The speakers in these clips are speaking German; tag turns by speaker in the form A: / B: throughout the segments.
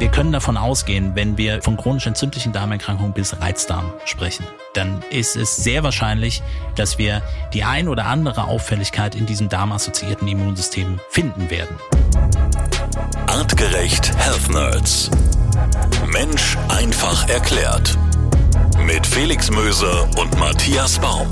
A: Wir können davon ausgehen, wenn wir von chronisch entzündlichen Darmerkrankungen bis Reizdarm sprechen, dann ist es sehr wahrscheinlich, dass wir die ein oder andere Auffälligkeit in diesem darmassoziierten Immunsystem finden werden.
B: Artgerecht Health Nerds. Mensch einfach erklärt. Mit Felix Möser und Matthias Baum.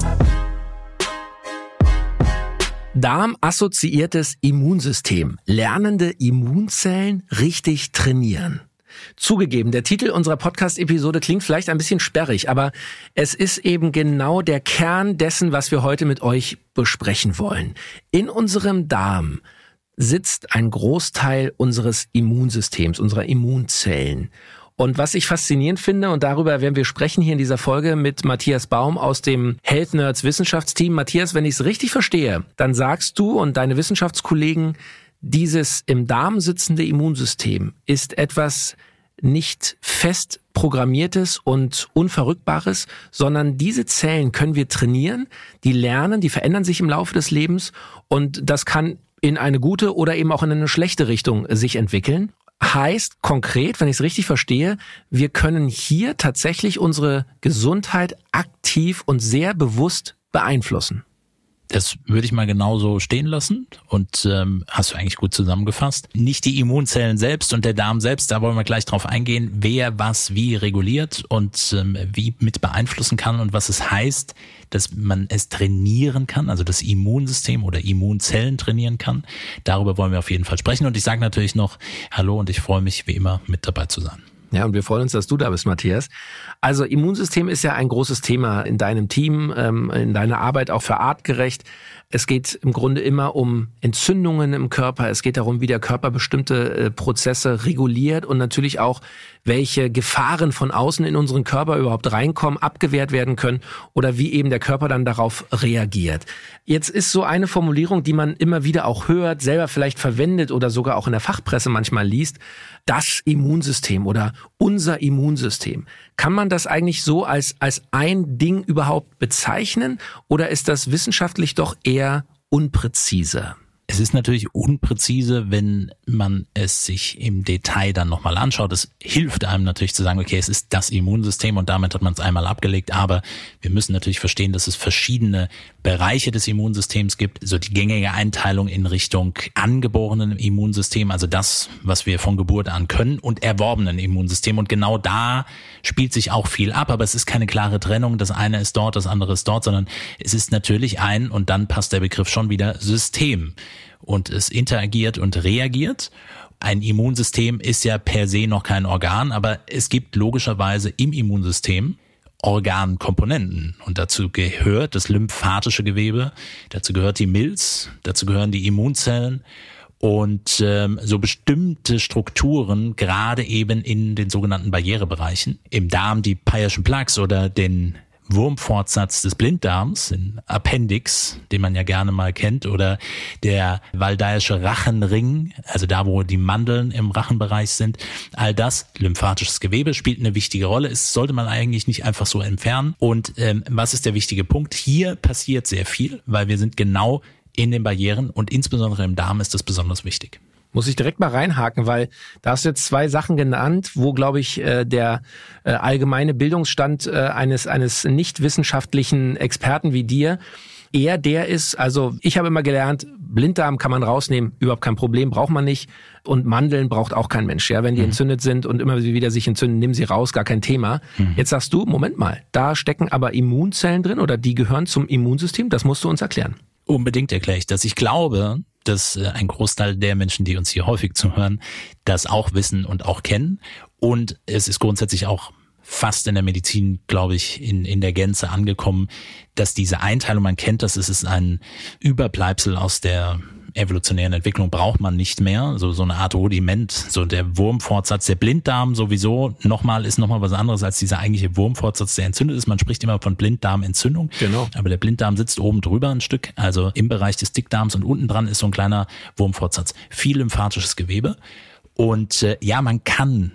C: Darmassoziiertes Immunsystem. Lernende Immunzellen richtig trainieren. Zugegeben, der Titel unserer Podcast-Episode klingt vielleicht ein bisschen sperrig, aber es ist eben genau der Kern dessen, was wir heute mit euch besprechen wollen. In unserem Darm sitzt ein Großteil unseres Immunsystems, unserer Immunzellen. Und was ich faszinierend finde, und darüber werden wir sprechen hier in dieser Folge mit Matthias Baum aus dem Health Nerds Wissenschaftsteam. Matthias, wenn ich es richtig verstehe, dann sagst du und deine Wissenschaftskollegen, dieses im Darm sitzende Immunsystem ist etwas nicht fest programmiertes und Unverrückbares, sondern diese Zellen können wir trainieren, die lernen, die verändern sich im Laufe des Lebens und das kann in eine gute oder eben auch in eine schlechte Richtung sich entwickeln. Heißt konkret, wenn ich es richtig verstehe, wir können hier tatsächlich unsere Gesundheit aktiv und sehr bewusst beeinflussen.
A: Das würde ich mal genauso stehen lassen und hast du eigentlich gut zusammengefasst. Nicht die Immunzellen selbst und der Darm selbst, da wollen wir gleich drauf eingehen, wer was wie reguliert und wie mit beeinflussen kann und was es heißt, dass man es trainieren kann, also das Immunsystem oder Immunzellen trainieren kann. Darüber wollen wir auf jeden Fall sprechen und ich sage natürlich noch Hallo und ich freue mich wie immer mit dabei zu sein.
C: Ja, und wir freuen uns, dass du da bist, Matthias. Also Immunsystem ist ja ein großes Thema in deinem Team, in deiner Arbeit auch für artgerecht. Es geht im Grunde immer um Entzündungen im Körper. Es geht darum, wie der Körper bestimmte Prozesse reguliert und natürlich auch, welche Gefahren von außen in unseren Körper überhaupt reinkommen, abgewehrt werden können oder wie eben der Körper dann darauf reagiert. Jetzt ist so eine Formulierung, die man immer wieder auch hört, selber vielleicht verwendet oder sogar auch in der Fachpresse manchmal liest, das Immunsystem oder unser Immunsystem. Kann man das eigentlich so als ein Ding überhaupt bezeichnen oder ist das wissenschaftlich doch eher unpräzise?
A: Es ist natürlich unpräzise, wenn man es sich im Detail dann nochmal anschaut. Es hilft einem natürlich zu sagen, okay, es ist das Immunsystem und damit hat man es einmal abgelegt. Aber wir müssen natürlich verstehen, dass es verschiedene Bereiche des Immunsystems gibt. So die gängige Einteilung in Richtung angeborenen Immunsystem, also das, was wir von Geburt an können, und erworbenen Immunsystem. Und genau da spielt sich auch viel ab. Aber es ist keine klare Trennung. Das eine ist dort, das andere ist dort, sondern es ist natürlich und dann passt der Begriff schon wieder, System. Und es interagiert und reagiert. Ein Immunsystem ist ja per se noch kein Organ, aber es gibt logischerweise im Immunsystem Organkomponenten. Und dazu gehört das lymphatische Gewebe, dazu gehört die Milz, dazu gehören die Immunzellen und so bestimmte Strukturen, gerade eben in den sogenannten Barrierebereichen. Im Darm die Peyer'schen Plaques oder den Wurmfortsatz des Blinddarms, den Appendix, den man ja gerne mal kennt, oder der Waldeische Rachenring, also da, wo die Mandeln im Rachenbereich sind. All das, lymphatisches Gewebe, spielt eine wichtige Rolle. Es sollte man eigentlich nicht einfach so entfernen. Und was ist der wichtige Punkt? Hier passiert sehr viel, weil wir sind genau in den Barrieren und insbesondere im Darm ist das besonders wichtig.
C: Muss ich direkt mal reinhaken, weil da hast du jetzt zwei Sachen genannt, wo, glaube ich, der allgemeine Bildungsstand eines nicht wissenschaftlichen Experten wie dir eher der ist, also ich habe immer gelernt, Blinddarm kann man rausnehmen, überhaupt kein Problem, braucht man nicht. Und Mandeln braucht auch kein Mensch. Ja, wenn die entzündet sind und immer wieder sich entzünden, nimm sie raus, gar kein Thema. Jetzt sagst du, Moment mal, da stecken aber Immunzellen drin oder die gehören zum Immunsystem, das musst du uns erklären.
A: Unbedingt erkläre ich das. Ich glaube, dass ein Großteil der Menschen, die uns hier häufig zuhören, das auch wissen und auch kennen. Und es ist grundsätzlich auch fast in der Medizin, glaube ich, in der Gänze angekommen, dass diese Einteilung, man kennt das, es ist ein Überbleibsel aus der evolutionären Entwicklung, braucht man nicht mehr, so eine Art Rudiment, so der Wurmfortsatz, der Blinddarm sowieso ist nochmal was anderes als dieser eigentliche Wurmfortsatz, der entzündet ist. Man spricht immer von Blinddarmentzündung, genau. Aber der Blinddarm sitzt oben drüber ein Stück, also im Bereich des Dickdarms und unten dran ist so ein kleiner Wurmfortsatz. Viel lymphatisches Gewebe und man kann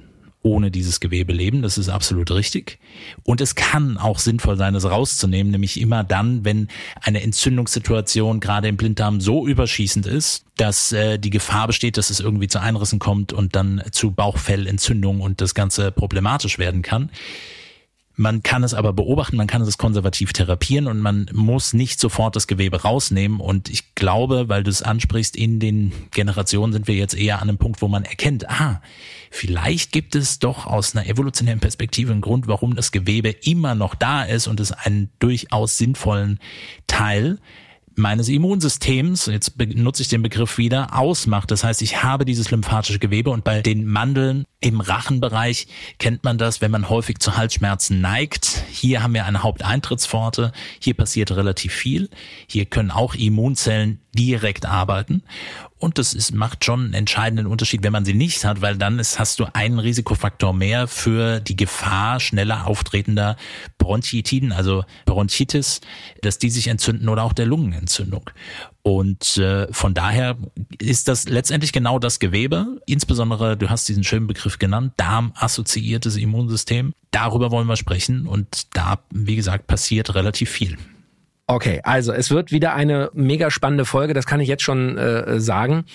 A: ohne dieses Gewebe leben, das ist absolut richtig. Und es kann auch sinnvoll sein, das rauszunehmen, nämlich immer dann, wenn eine Entzündungssituation gerade im Blinddarm so überschießend ist, dass die Gefahr besteht, dass es irgendwie zu Einrissen kommt und dann zu Bauchfellentzündung und das Ganze problematisch werden kann. Man kann es aber beobachten, man kann es konservativ therapieren und man muss nicht sofort das Gewebe rausnehmen. Und ich glaube, weil du es ansprichst, in den Generationen sind wir jetzt eher an einem Punkt, wo man erkennt, vielleicht gibt es doch aus einer evolutionären Perspektive einen Grund, warum das Gewebe immer noch da ist und es einen durchaus sinnvollen Teil meines Immunsystems, jetzt benutze ich den Begriff wieder, ausmacht. Das heißt, ich habe dieses lymphatische Gewebe und bei den Mandeln im Rachenbereich kennt man das, wenn man häufig zu Halsschmerzen neigt. Hier haben wir eine Haupteintrittspforte, hier passiert relativ viel. Hier können auch Immunzellen direkt arbeiten und das macht schon einen entscheidenden Unterschied, wenn man sie nicht hat, weil dann hast du einen Risikofaktor mehr für die Gefahr schneller auftretender Bronchitiden, also Bronchitis, dass die sich entzünden oder auch der Lungenentzündung. Und von daher ist das letztendlich genau das Gewebe, insbesondere, du hast diesen schönen Begriff genannt, darmassoziiertes Immunsystem. Darüber wollen wir sprechen und da, wie gesagt, passiert relativ viel.
C: Okay, also es wird wieder eine mega spannende Folge, das kann ich jetzt schon sagen.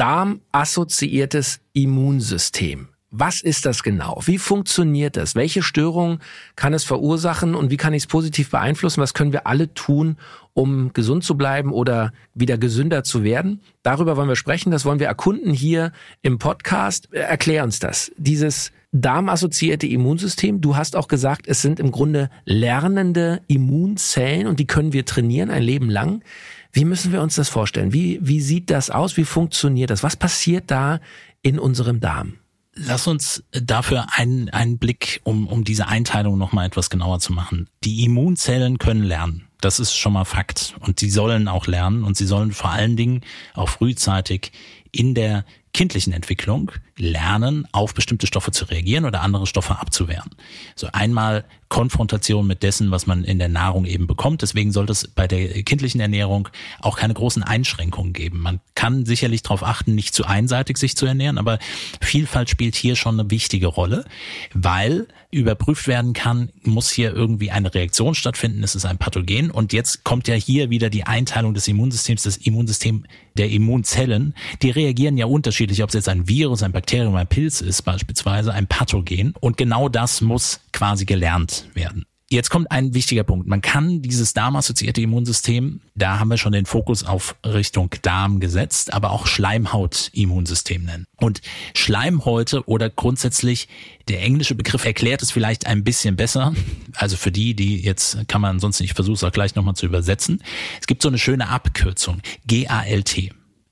C: Darmassoziiertes Immunsystem. Was ist das genau? Wie funktioniert das? Welche Störungen kann es verursachen und wie kann ich es positiv beeinflussen? Was können wir alle tun, um gesund zu bleiben oder wieder gesünder zu werden? Darüber wollen wir sprechen, das wollen wir erkunden hier im Podcast. Erklär uns das. Dieses darmassoziierte Immunsystem, du hast auch gesagt, es sind im Grunde lernende Immunzellen und die können wir trainieren ein Leben lang. Wie müssen wir uns das vorstellen? Wie sieht das aus? Wie funktioniert das? Was passiert da in unserem Darm?
A: Lass uns dafür einen Blick, um diese Einteilung nochmal etwas genauer zu machen. Die Immunzellen können lernen. Das ist schon mal Fakt. Und sie sollen auch lernen und sie sollen vor allen Dingen auch frühzeitig in der kindlichen Entwicklung lernen, auf bestimmte Stoffe zu reagieren oder andere Stoffe abzuwehren. So einmal Konfrontation mit dessen, was man in der Nahrung eben bekommt. Deswegen sollte es bei der kindlichen Ernährung auch keine großen Einschränkungen geben. Man kann sicherlich darauf achten, nicht zu einseitig sich zu ernähren, aber Vielfalt spielt hier schon eine wichtige Rolle, weil überprüft werden kann, muss hier irgendwie eine Reaktion stattfinden, es ist ein Pathogen und jetzt kommt ja hier wieder die Einteilung des Immunsystems, das Immunsystem der Immunzellen, die reagieren ja unterschiedlich, ob es jetzt ein Virus, ein Bakterium, ein Pilz ist beispielsweise, ein Pathogen und genau das muss quasi gelernt werden. Jetzt kommt ein wichtiger Punkt. Man kann dieses darmassoziierte Immunsystem, da haben wir schon den Fokus auf Richtung Darm gesetzt, aber auch Schleimhautimmunsystem nennen. Und Schleimhäute oder grundsätzlich, der englische Begriff erklärt es vielleicht ein bisschen besser. Also für die jetzt kann man sonst nicht, ich versuche es auch gleich nochmal zu übersetzen. Es gibt so eine schöne Abkürzung, GALT,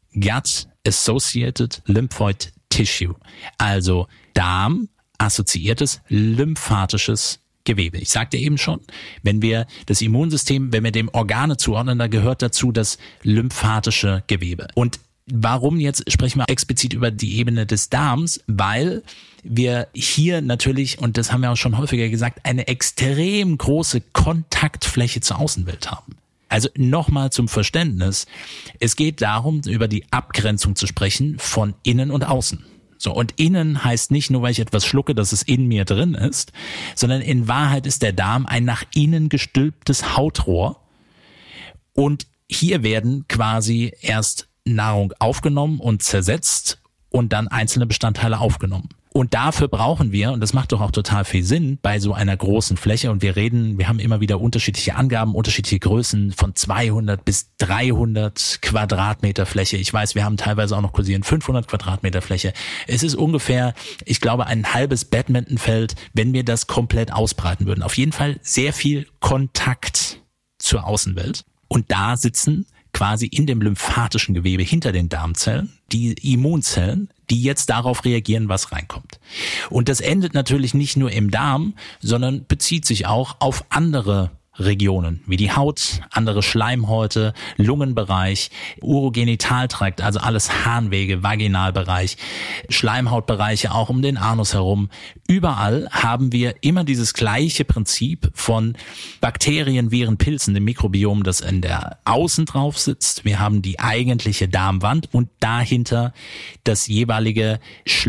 A: Gut Associated Lymphoid Tissue, also Darm assoziiertes lymphatisches Gewebe. Ich sagte eben schon, wenn wir das Immunsystem, wenn wir dem Organe zuordnen, da gehört dazu das lymphatische Gewebe. Und warum jetzt sprechen wir explizit über die Ebene des Darms? Weil wir hier natürlich, und das haben wir auch schon häufiger gesagt, eine extrem große Kontaktfläche zur Außenwelt haben. Also nochmal zum Verständnis, es geht darum, über die Abgrenzung zu sprechen von innen und außen. So, und innen heißt nicht nur, weil ich etwas schlucke, dass es in mir drin ist, sondern in Wahrheit ist der Darm ein nach innen gestülptes Hautrohr und hier werden quasi erst Nahrung aufgenommen und zersetzt und dann einzelne Bestandteile aufgenommen. Und dafür brauchen wir, und das macht doch auch total viel Sinn, bei so einer großen Fläche, und wir haben immer wieder unterschiedliche Angaben, unterschiedliche Größen von 200 bis 300 Quadratmeter Fläche. Ich weiß, wir haben teilweise auch noch kursieren 500 Quadratmeter Fläche. Es ist ungefähr, ich glaube, ein halbes Badmintonfeld, wenn wir das komplett ausbreiten würden. Auf jeden Fall sehr viel Kontakt zur Außenwelt. Und da sitzen quasi in dem lymphatischen Gewebe hinter den Darmzellen die Immunzellen, die jetzt darauf reagieren, was reinkommt. Und das endet natürlich nicht nur im Darm, sondern bezieht sich auch auf andere Regionen, wie die Haut, andere Schleimhäute, Lungenbereich, Urogenitaltrakt, also alles Harnwege, Vaginalbereich, Schleimhautbereiche auch um den Anus herum. Überall haben wir immer dieses gleiche Prinzip von Bakterien, Viren, Pilzen, dem Mikrobiom, das in der Außen drauf sitzt. Wir haben die eigentliche Darmwand und dahinter das jeweilige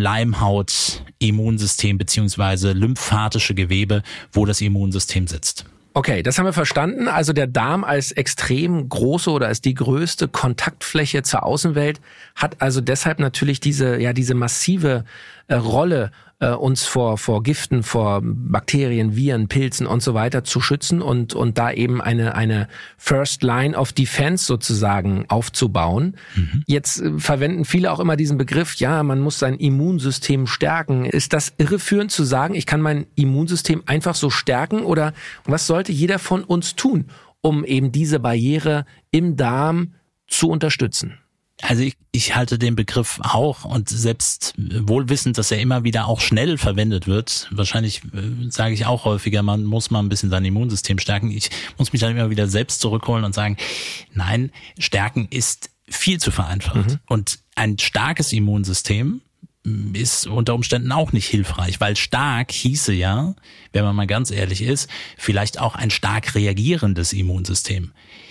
A: Schleimhaut-Immunsystem beziehungsweise lymphatische Gewebe, wo das Immunsystem sitzt.
C: Okay, das haben wir verstanden. Also der Darm als extrem große oder als die größte Kontaktfläche zur Außenwelt hat also deshalb natürlich diese massive Rolle, uns vor Giften, vor Bakterien, Viren, Pilzen und so weiter zu schützen und da eben eine First Line of Defense sozusagen aufzubauen. Mhm. Jetzt verwenden viele auch immer diesen Begriff, ja, man muss sein Immunsystem stärken. Ist das irreführend zu sagen, ich kann mein Immunsystem einfach so stärken oder was sollte jeder von uns tun, um eben diese Barriere im Darm zu unterstützen?
A: Also ich halte den Begriff auch und selbst wohl wissend, dass er immer wieder auch schnell verwendet wird. Wahrscheinlich sage ich auch häufiger, man muss mal ein bisschen sein Immunsystem stärken. Ich muss mich dann immer wieder selbst zurückholen und sagen, nein, stärken ist viel zu vereinfacht. Mhm. Und ein starkes Immunsystem ist unter Umständen auch nicht hilfreich, weil stark hieße ja, wenn man mal ganz ehrlich ist, vielleicht auch ein stark reagierendes Immunsystem.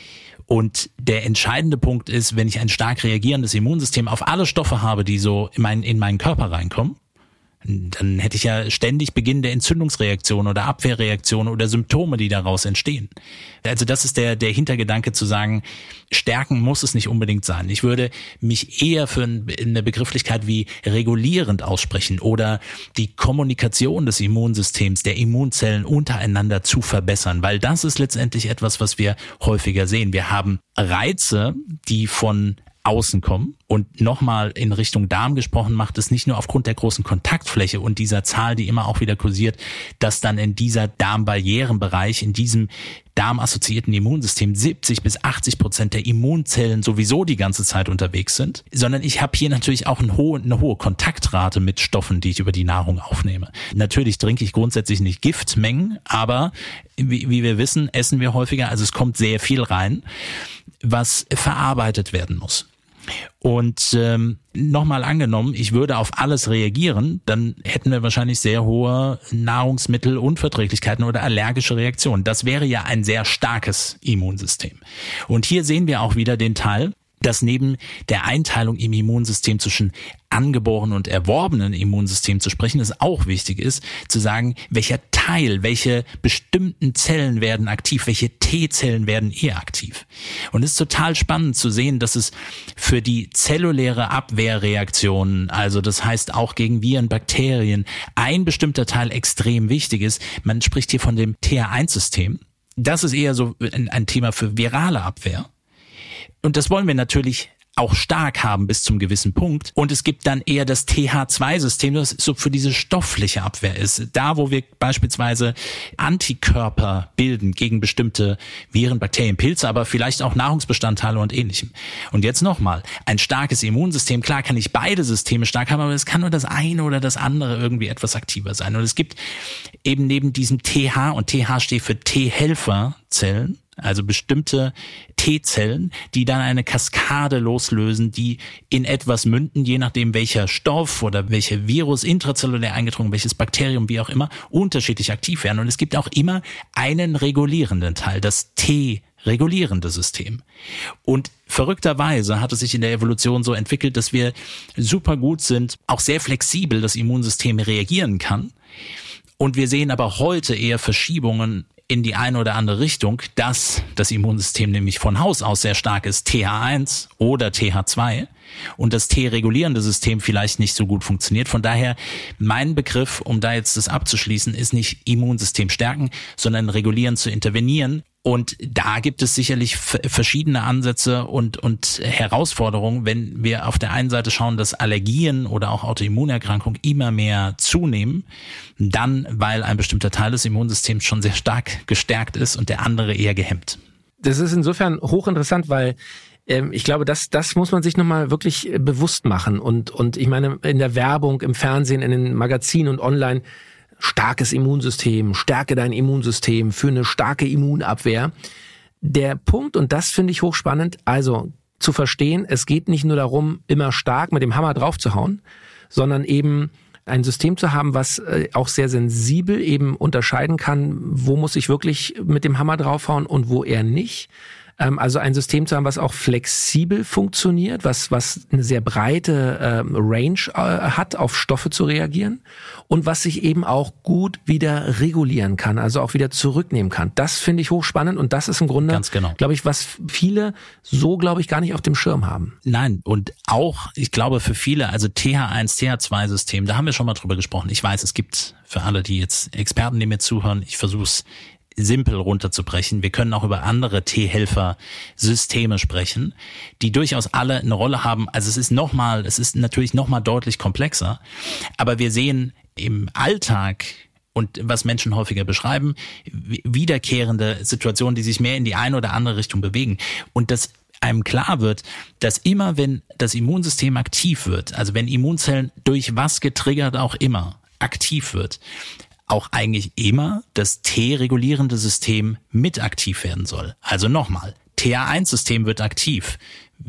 A: Und der entscheidende Punkt ist, wenn ich ein stark reagierendes Immunsystem auf alle Stoffe habe, die so in meinen Körper reinkommen, dann hätte ich ja ständig Beginn der Entzündungsreaktion oder Abwehrreaktion oder Symptome, die daraus entstehen. Also das ist der Hintergedanke zu sagen, stärken muss es nicht unbedingt sein. Ich würde mich eher für eine Begrifflichkeit wie regulierend aussprechen oder die Kommunikation des Immunsystems, der Immunzellen untereinander zu verbessern, weil das ist letztendlich etwas, was wir häufiger sehen. Wir haben Reize, die von außen kommen. Und nochmal in Richtung Darm gesprochen, macht es nicht nur aufgrund der großen Kontaktfläche und dieser Zahl, die immer auch wieder kursiert, dass dann in dieser Darmbarrierenbereich, in diesem darmassoziierten Immunsystem 70-80% der Immunzellen sowieso die ganze Zeit unterwegs sind, sondern ich habe hier natürlich auch eine hohe Kontaktrate mit Stoffen, die ich über die Nahrung aufnehme. Natürlich trinke ich grundsätzlich nicht Giftmengen, aber wie wir wissen, essen wir häufiger, also es kommt sehr viel rein, was verarbeitet werden muss. Und nochmal angenommen, ich würde auf alles reagieren, dann hätten wir wahrscheinlich sehr hohe Nahrungsmittelunverträglichkeiten oder allergische Reaktionen. Das wäre ja ein sehr starkes Immunsystem. Und hier sehen wir auch wieder den Teil, dass neben der Einteilung im Immunsystem zwischen angeborenen und erworbenen Immunsystem zu sprechen, es auch wichtig ist, zu sagen, welcher Teil, welche bestimmten Zellen werden aktiv, welche T-Zellen werden eher aktiv. Und es ist total spannend zu sehen, dass es für die zelluläre Abwehrreaktion, also das heißt auch gegen Viren, Bakterien, ein bestimmter Teil extrem wichtig ist. Man spricht hier von dem TH1-System. Das ist eher so ein Thema für virale Abwehr. Und das wollen wir natürlich auch stark haben bis zum gewissen Punkt. Und es gibt dann eher das TH2-System, das so für diese stoffliche Abwehr ist. Da, wo wir beispielsweise Antikörper bilden gegen bestimmte Viren, Bakterien, Pilze, aber vielleicht auch Nahrungsbestandteile und Ähnlichem. Und jetzt nochmal, ein starkes Immunsystem, klar kann ich beide Systeme stark haben, aber es kann nur das eine oder das andere irgendwie etwas aktiver sein. Und es gibt eben neben diesem TH, und TH steht für T-Helferzellen, also bestimmte T-Zellen, die dann eine Kaskade loslösen, die in etwas münden, je nachdem welcher Stoff oder welche Virus intrazellulär eingedrungen, welches Bakterium, wie auch immer, unterschiedlich aktiv werden. Und es gibt auch immer einen regulierenden Teil, das T-regulierende System. Und verrückterweise hat es sich in der Evolution so entwickelt, dass wir super gut sind, auch sehr flexibel das Immunsystem reagieren kann. Und wir sehen aber heute eher Verschiebungen in die eine oder andere Richtung, dass das Immunsystem nämlich von Haus aus sehr stark ist, TH1 oder TH2, und das T-regulierende System vielleicht nicht so gut funktioniert. Von daher, mein Begriff, um da jetzt das abzuschließen, ist nicht Immunsystem stärken, sondern regulieren zu intervenieren. Und da gibt es sicherlich verschiedene Ansätze und Herausforderungen, wenn wir auf der einen Seite schauen, dass Allergien oder auch Autoimmunerkrankungen immer mehr zunehmen, dann, weil ein bestimmter Teil des Immunsystems schon sehr stark gestärkt ist und der andere eher gehemmt.
C: Das ist insofern hochinteressant, weil ich glaube, das muss man sich nochmal wirklich bewusst machen. Und ich meine, in der Werbung, im Fernsehen, in den Magazinen und online starkes Immunsystem, stärke dein Immunsystem für eine starke Immunabwehr. Der Punkt, und das finde ich hochspannend, also zu verstehen, es geht nicht nur darum, immer stark mit dem Hammer drauf zu hauen, sondern eben ein System zu haben, was auch sehr sensibel eben unterscheiden kann, wo muss ich wirklich mit dem Hammer draufhauen und wo eher nicht. Also ein System zu haben, was auch flexibel funktioniert, was eine sehr breite Range hat, auf Stoffe zu reagieren und was sich eben auch gut wieder regulieren kann, also auch wieder zurücknehmen kann. Das finde ich hochspannend und das ist im Grunde, glaube ich, was viele so, glaube ich, gar nicht auf dem Schirm haben.
A: Nein, und auch, ich glaube, für viele, also TH1, TH2-System, da haben wir schon mal drüber gesprochen. Ich weiß, es gibt für alle, die jetzt Experten, die mir zuhören, ich versuche es simpel runterzubrechen. Wir können auch über andere T-Helfer-Systeme sprechen, die durchaus alle eine Rolle haben. Also es ist natürlich nochmal deutlich komplexer, aber wir sehen im Alltag und was Menschen häufiger beschreiben, wiederkehrende Situationen, die sich mehr in die eine oder andere Richtung bewegen. Und das einem klar wird, dass immer, wenn das Immunsystem aktiv wird, also wenn Immunzellen durch was getriggert auch immer aktiv wird, auch eigentlich immer das T-regulierende System mit aktiv werden soll. Also nochmal, TH1-System wird aktiv,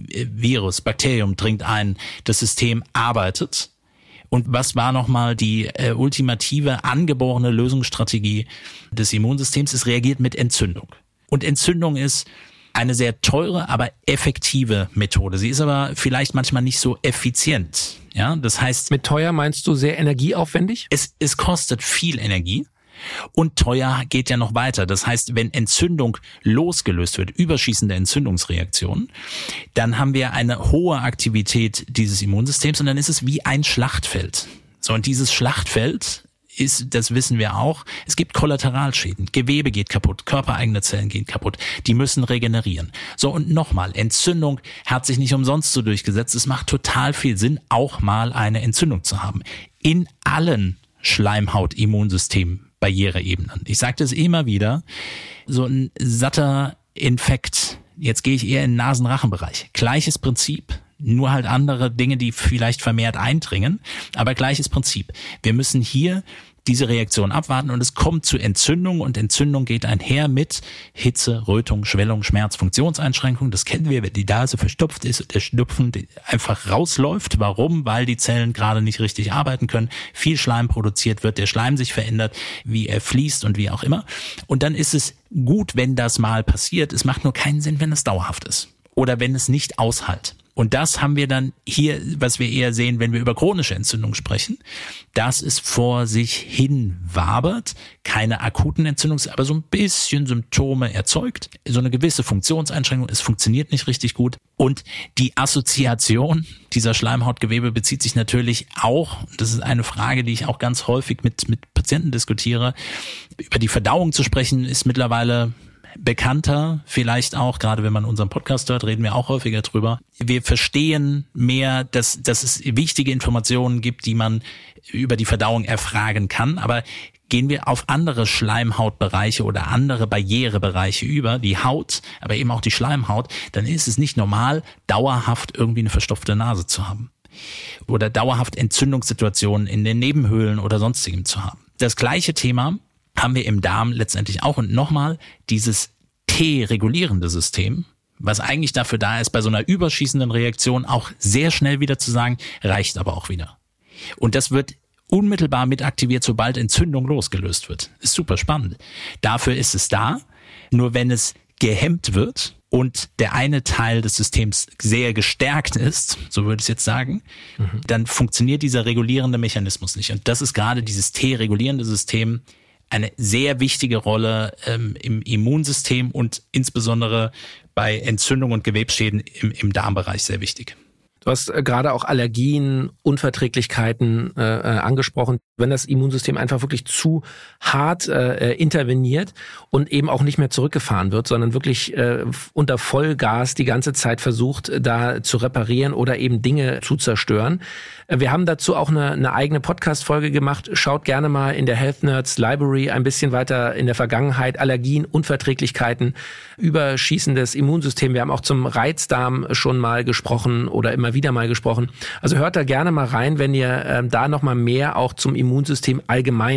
A: Virus, Bakterium dringt ein, das System arbeitet. Und was war nochmal die ultimative angeborene Lösungsstrategie des Immunsystems? Es reagiert mit Entzündung. Und Entzündung ist eine sehr teure, aber effektive Methode. Sie ist aber vielleicht manchmal nicht so effizient. Ja, das heißt,
C: mit teuer meinst du sehr energieaufwendig?
A: Es kostet viel Energie und teuer geht ja noch weiter. Das heißt, wenn Entzündung losgelöst wird, überschießende Entzündungsreaktionen, dann haben wir eine hohe Aktivität dieses Immunsystems und dann ist es wie ein Schlachtfeld. So, und dieses Schlachtfeld ist, das wissen wir auch, es gibt Kollateralschäden. Gewebe geht kaputt, körpereigene Zellen gehen kaputt. Die müssen regenerieren. So, und nochmal, Entzündung hat sich nicht umsonst so durchgesetzt. Es macht total viel Sinn, auch mal eine Entzündung zu haben. In allen Schleimhaut-Immunsystemen, Barriereebenen. Ich sage das immer wieder, so ein satter Infekt. Jetzt gehe ich eher in den Nasen-Rachen-Bereich. Gleiches Prinzip. Nur halt andere Dinge, die vielleicht vermehrt eindringen, aber gleiches Prinzip. Wir müssen hier diese Reaktion abwarten und es kommt zu Entzündung und Entzündung geht einher mit Hitze, Rötung, Schwellung, Schmerz, Funktionseinschränkung. Das kennen wir, wenn die Nase verstopft ist und der Schnupfen einfach rausläuft. Warum? Weil die Zellen gerade nicht richtig arbeiten können, viel Schleim produziert wird, der Schleim sich verändert, wie er fließt und wie auch immer. Und dann ist es gut, wenn das mal passiert. Es macht nur keinen Sinn, wenn es dauerhaft ist oder wenn es nicht aushält. Und das haben wir dann hier, was wir eher sehen, wenn wir über chronische Entzündung sprechen, dass es vor sich hin wabert, keine akuten Entzündungen, aber so ein bisschen Symptome erzeugt, so eine gewisse Funktionseinschränkung, es funktioniert nicht richtig gut. Und die Assoziation dieser Schleimhautgewebe bezieht sich natürlich auch, das ist eine Frage, die ich auch ganz häufig mit Patienten diskutiere, über die Verdauung zu sprechen, ist mittlerweile bekannter, vielleicht auch, gerade wenn man unseren Podcast hört, reden wir auch häufiger drüber. Wir verstehen mehr, dass es wichtige Informationen gibt, die man über die Verdauung erfragen kann, aber gehen wir auf andere Schleimhautbereiche oder andere Barrierebereiche über, die Haut, aber eben auch die Schleimhaut, dann ist es nicht normal, dauerhaft irgendwie eine verstopfte Nase zu haben oder dauerhaft Entzündungssituationen in den Nebenhöhlen oder sonstigem zu haben. Das gleiche Thema haben wir im Darm letztendlich auch. Und nochmal, dieses T-regulierende System, was eigentlich dafür da ist, bei so einer überschießenden Reaktion auch sehr schnell wieder zu sagen, reicht aber auch wieder. Und das wird unmittelbar mit aktiviert, sobald Entzündung losgelöst wird. Ist super spannend. Dafür ist es da. Nur wenn es gehemmt wird und der eine Teil des Systems sehr gestärkt ist, so würde ich es jetzt sagen, dann funktioniert dieser regulierende Mechanismus nicht. Und das ist gerade dieses T-regulierende System, eine sehr wichtige Rolle im Immunsystem und insbesondere bei Entzündung und Gewebsschäden im Darmbereich sehr wichtig.
C: Du hast gerade auch Allergien, Unverträglichkeiten angesprochen. Wenn das Immunsystem einfach wirklich zu hart interveniert und eben auch nicht mehr zurückgefahren wird, sondern wirklich unter Vollgas die ganze Zeit versucht, da zu reparieren oder eben Dinge zu zerstören. Wir haben dazu auch eine eigene Podcast-Folge gemacht. Schaut gerne mal in der Health Nerds Library ein bisschen weiter in der Vergangenheit. Allergien, Unverträglichkeiten, überschießendes Immunsystem. Wir haben auch zum Reizdarm schon mal gesprochen oder immer wieder mal gesprochen. Also hört da gerne mal rein, wenn ihr da noch mal mehr auch zum Immunsystem allgemein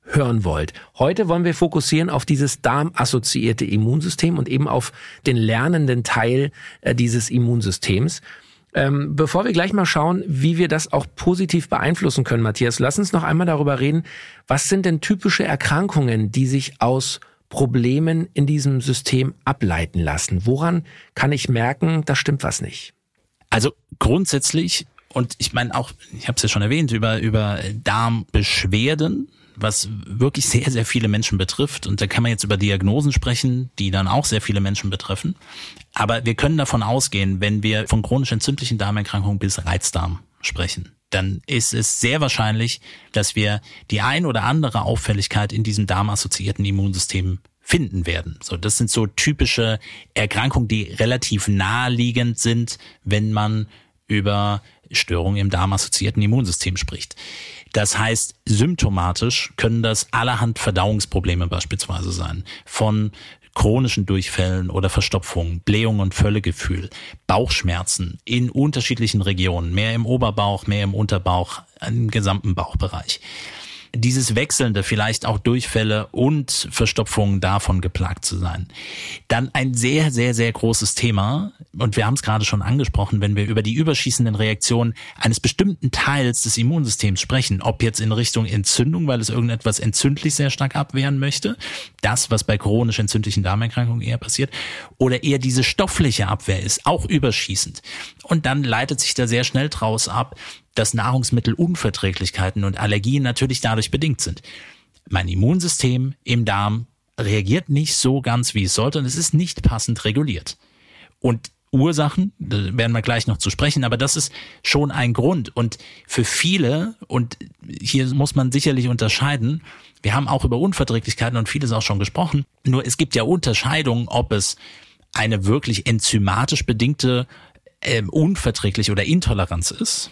C: hören wollt. Heute wollen wir fokussieren auf dieses darmassoziierte Immunsystem und eben auf den lernenden Teil dieses Immunsystems. Bevor wir gleich mal schauen, wie wir das auch positiv beeinflussen können, Matthias, lass uns noch einmal darüber reden, was sind denn typische Erkrankungen, die sich aus Problemen in diesem System ableiten lassen? Woran kann ich merken, da stimmt was nicht?
A: Also grundsätzlich, und ich meine auch, ich habe es ja schon erwähnt, über Darmbeschwerden, was wirklich sehr, sehr viele Menschen betrifft. Und da kann man jetzt über Diagnosen sprechen, die dann auch sehr viele Menschen betreffen. Aber wir können davon ausgehen, wenn wir von chronisch entzündlichen Darmerkrankungen bis Reizdarm sprechen, dann ist es sehr wahrscheinlich, dass wir die ein oder andere Auffälligkeit in diesem darmassoziierten Immunsystem finden werden. So, das sind so typische Erkrankungen, die relativ naheliegend sind, wenn man über Störungen im darmassoziierten Immunsystem spricht. Das heißt, symptomatisch können das allerhand Verdauungsprobleme beispielsweise sein, von chronischen Durchfällen oder Verstopfungen, Blähung und Völlegefühl, Bauchschmerzen in unterschiedlichen Regionen, mehr im Oberbauch, mehr im Unterbauch, im gesamten Bauchbereich. Dieses Wechselnde, vielleicht auch Durchfälle und Verstopfungen, davon geplagt zu sein. Dann ein sehr, sehr, sehr großes Thema, und wir haben es gerade schon angesprochen, wenn wir über die überschießenden Reaktionen eines bestimmten Teils des Immunsystems sprechen, ob jetzt in Richtung Entzündung, weil es irgendetwas entzündlich sehr stark abwehren möchte, das, was bei chronisch entzündlichen Darmerkrankungen eher passiert, oder eher diese stoffliche Abwehr ist, auch überschießend. Und dann leitet sich da sehr schnell draus ab, dass Nahrungsmittelunverträglichkeiten und Allergien natürlich dadurch bedingt sind. Mein Immunsystem im Darm reagiert nicht so ganz, wie es sollte, und es ist nicht passend reguliert. Und Ursachen, da werden wir gleich noch zu sprechen, aber das ist schon ein Grund. Und für viele, und hier muss man sicherlich unterscheiden, wir haben auch über Unverträglichkeiten und vieles auch schon gesprochen, nur es gibt ja Unterscheidungen, ob es eine wirklich enzymatisch bedingte Unverträglichkeit oder Intoleranz ist.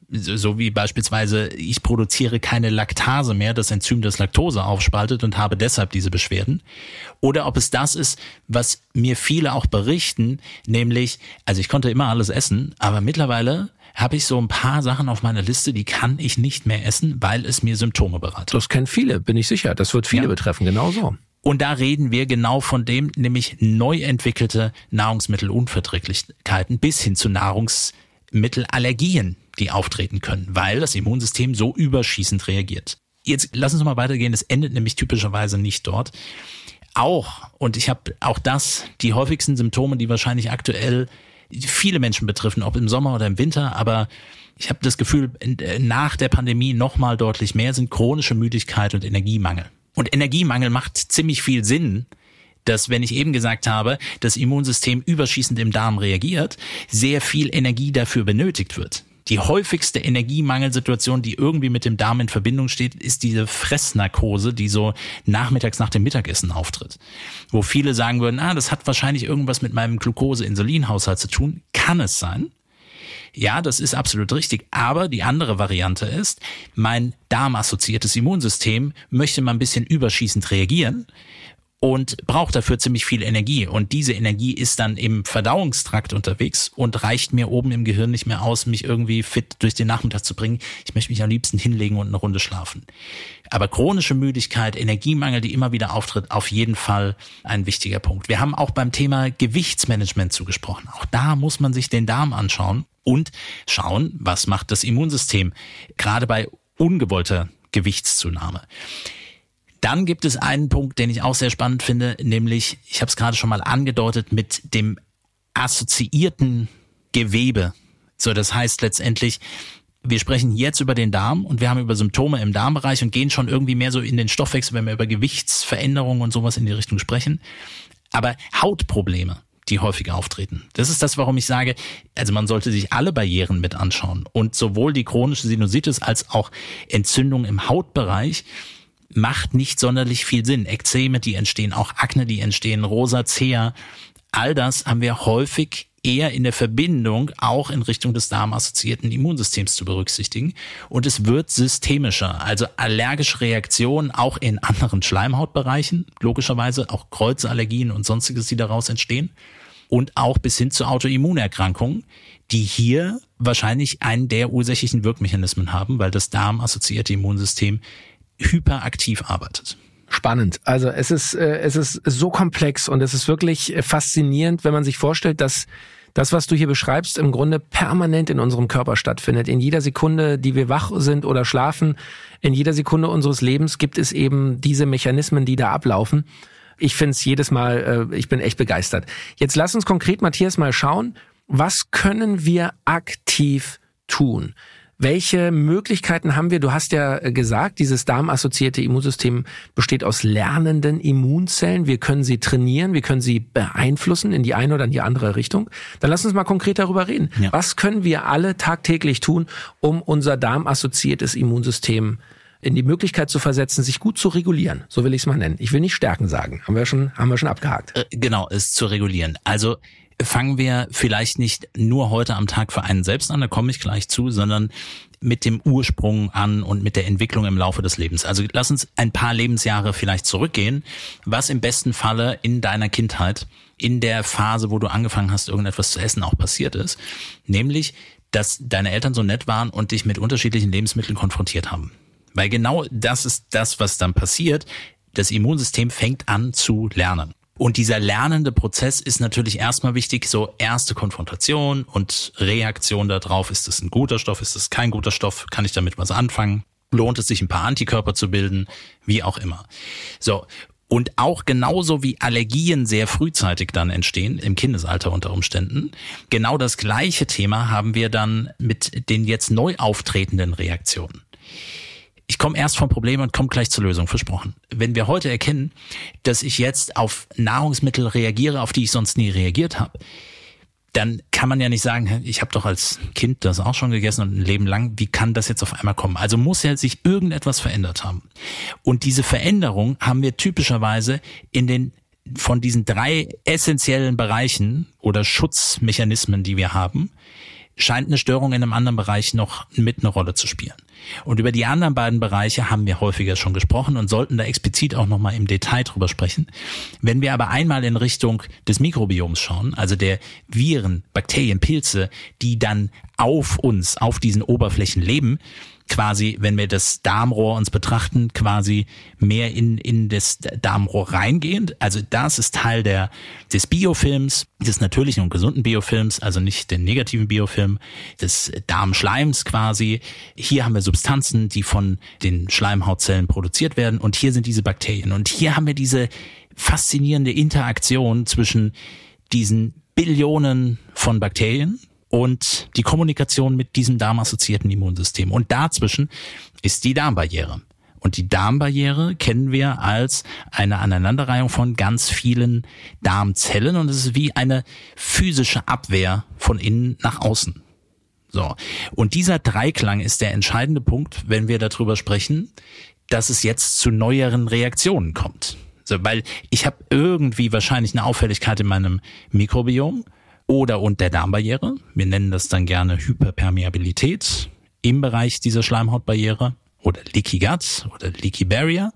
A: So wie beispielsweise, ich produziere keine Laktase mehr, das Enzym, das Laktose aufspaltet, und habe deshalb diese Beschwerden. Oder ob es das ist, was mir viele auch berichten, nämlich, also ich konnte immer alles essen, aber mittlerweile habe ich so ein paar Sachen auf meiner Liste, die kann ich nicht mehr essen, weil es mir Symptome bereitet.
C: Das kennen viele, bin ich sicher. Das wird viele betreffen, genauso.
A: Und da reden wir genau von dem, nämlich neu entwickelte Nahrungsmittelunverträglichkeiten bis hin zu Nahrungsmittelallergien, die auftreten können, weil das Immunsystem so überschießend reagiert. Jetzt lass uns mal weitergehen, es endet nämlich typischerweise nicht dort. Und ich habe auch die häufigsten Symptome, die wahrscheinlich aktuell viele Menschen betreffen, ob im Sommer oder im Winter, aber ich habe das Gefühl, nach der Pandemie noch mal deutlich mehr, sind chronische Müdigkeit und Energiemangel. Und Energiemangel macht ziemlich viel Sinn, dass, wenn ich eben gesagt habe, das Immunsystem überschießend im Darm reagiert, sehr viel Energie dafür benötigt wird. Die häufigste Energiemangelsituation, die irgendwie mit dem Darm in Verbindung steht, ist diese Fressnarkose, die so nachmittags nach dem Mittagessen auftritt. Wo viele sagen würden, das hat wahrscheinlich irgendwas mit meinem Glucose-Insulin-Haushalt zu tun. Kann es sein? Ja, das ist absolut richtig. Aber die andere Variante ist, mein darmassoziiertes Immunsystem möchte mal ein bisschen überschießend reagieren und braucht dafür ziemlich viel Energie. Und diese Energie ist dann im Verdauungstrakt unterwegs und reicht mir oben im Gehirn nicht mehr aus, mich irgendwie fit durch den Nachmittag zu bringen. Ich möchte mich am liebsten hinlegen und eine Runde schlafen. Aber chronische Müdigkeit, Energiemangel, die immer wieder auftritt, auf jeden Fall ein wichtiger Punkt. Wir haben auch beim Thema Gewichtsmanagement zugesprochen. Auch da muss man sich den Darm anschauen und schauen, was macht das Immunsystem, gerade bei ungewollter Gewichtszunahme. Dann gibt es einen Punkt, den ich auch sehr spannend finde, nämlich, ich habe es gerade schon mal angedeutet, mit dem assoziierten Gewebe. So, das heißt letztendlich, wir sprechen jetzt über den Darm und wir haben über Symptome im Darmbereich und gehen schon irgendwie mehr so in den Stoffwechsel, wenn wir über Gewichtsveränderungen und sowas in die Richtung sprechen. Aber Hautprobleme, die häufig auftreten. Das ist das, warum ich sage, also man sollte sich alle Barrieren mit anschauen. Und sowohl die chronische Sinusitis als auch Entzündung im Hautbereich macht nicht sonderlich viel Sinn. Ekzeme, die entstehen, auch Akne, die entstehen, Rosacea, all das haben wir häufig eher in der Verbindung auch in Richtung des darmassoziierten Immunsystems zu berücksichtigen. Und es wird systemischer, also allergische Reaktionen auch in anderen Schleimhautbereichen, logischerweise auch Kreuzallergien und sonstiges, die daraus entstehen. Und auch bis hin zu Autoimmunerkrankungen, die hier wahrscheinlich einen der ursächlichen Wirkmechanismen haben, weil das darmassoziierte Immunsystem hyperaktiv arbeitet.
C: Spannend. Also es ist so komplex und es ist wirklich faszinierend, wenn man sich vorstellt, dass das, was du hier beschreibst, im Grunde permanent in unserem Körper stattfindet. In jeder Sekunde, die wir wach sind oder schlafen, in jeder Sekunde unseres Lebens gibt es eben diese Mechanismen, die da ablaufen. Ich finde es jedes Mal, ich bin echt begeistert. Jetzt lass uns konkret, Matthias, mal schauen, was können wir aktiv tun? Welche Möglichkeiten haben wir? Du hast ja gesagt, dieses darmassoziierte Immunsystem besteht aus lernenden Immunzellen. Wir können sie trainieren, wir können sie beeinflussen in die eine oder in die andere Richtung. Dann lass uns mal konkret darüber reden. Ja. Was können wir alle tagtäglich tun, um unser darmassoziiertes Immunsystem in die Möglichkeit zu versetzen, sich gut zu regulieren? So will ich es mal nennen. Ich will nicht stärken sagen. Haben wir schon abgehakt.
A: Genau, es zu regulieren. Also fangen wir vielleicht nicht nur heute am Tag für einen selbst an, da komme ich gleich zu, sondern mit dem Ursprung an und mit der Entwicklung im Laufe des Lebens. Also lass uns ein paar Lebensjahre vielleicht zurückgehen, was im besten Falle in deiner Kindheit, in der Phase, wo du angefangen hast, irgendetwas zu essen, auch passiert ist. Nämlich, dass deine Eltern so nett waren und dich mit unterschiedlichen Lebensmitteln konfrontiert haben. Weil genau das ist das, was dann passiert. Das Immunsystem fängt an zu lernen. Und dieser lernende Prozess ist natürlich erstmal wichtig, so erste Konfrontation und Reaktion darauf. Ist es ein guter Stoff, ist es kein guter Stoff, kann ich damit was anfangen? Lohnt es sich, ein paar Antikörper zu bilden? Wie auch immer. So. Und auch genauso wie Allergien sehr frühzeitig dann entstehen, im Kindesalter unter Umständen, genau das gleiche Thema haben wir dann mit den jetzt neu auftretenden Reaktionen. Ich komme erst vom Problem und komme gleich zur Lösung, versprochen. Wenn wir heute erkennen, dass ich jetzt auf Nahrungsmittel reagiere, auf die ich sonst nie reagiert habe, dann kann man ja nicht sagen, ich habe doch als Kind das auch schon gegessen und ein Leben lang, wie kann das jetzt auf einmal kommen? Also muss ja sich irgendetwas verändert haben. Und diese Veränderung haben wir typischerweise von diesen 3 essentiellen Bereichen oder Schutzmechanismen, die wir haben, scheint eine Störung in einem anderen Bereich noch mit eine Rolle zu spielen. Und über die anderen beiden Bereiche haben wir häufiger schon gesprochen und sollten da explizit auch nochmal im Detail drüber sprechen. Wenn wir aber einmal in Richtung des Mikrobioms schauen, also der Viren, Bakterien, Pilze, die dann auf uns, auf diesen Oberflächen leben, quasi, wenn wir das Darmrohr uns betrachten, quasi mehr in das Darmrohr reingehend. Also das ist Teil des Biofilms, des natürlichen und gesunden Biofilms, also nicht den negativen Biofilm, des Darmschleims quasi. Hier haben wir Substanzen, die von den Schleimhautzellen produziert werden und hier sind diese Bakterien. Und hier haben wir diese faszinierende Interaktion zwischen diesen Billionen von Bakterien und die Kommunikation mit diesem darmassoziierten Immunsystem. Und dazwischen ist die Darmbarriere. Und die Darmbarriere kennen wir als eine Aneinanderreihung von ganz vielen Darmzellen. Und es ist wie eine physische Abwehr von innen nach außen. So. Und dieser Dreiklang ist der entscheidende Punkt, wenn wir darüber sprechen, dass es jetzt zu neueren Reaktionen kommt. So, weil ich habe irgendwie wahrscheinlich eine Auffälligkeit in meinem Mikrobiom und der Darmbarriere. Wir nennen das dann gerne Hyperpermeabilität im Bereich dieser Schleimhautbarriere oder Leaky Gut oder Leaky Barrier.